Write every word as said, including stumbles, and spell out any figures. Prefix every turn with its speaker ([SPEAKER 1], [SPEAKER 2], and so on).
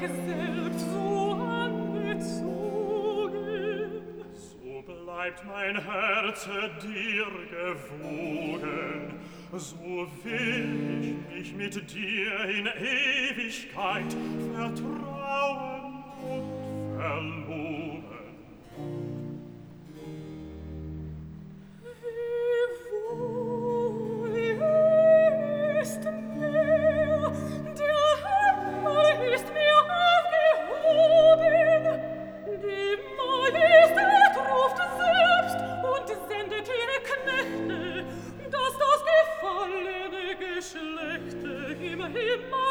[SPEAKER 1] selbst so angezogen.
[SPEAKER 2] So bleibt mein Herz dir gewogen, so will ich mich mit dir in Ewigkeit vertrauen und verloben.
[SPEAKER 1] Geschlechte im Himmel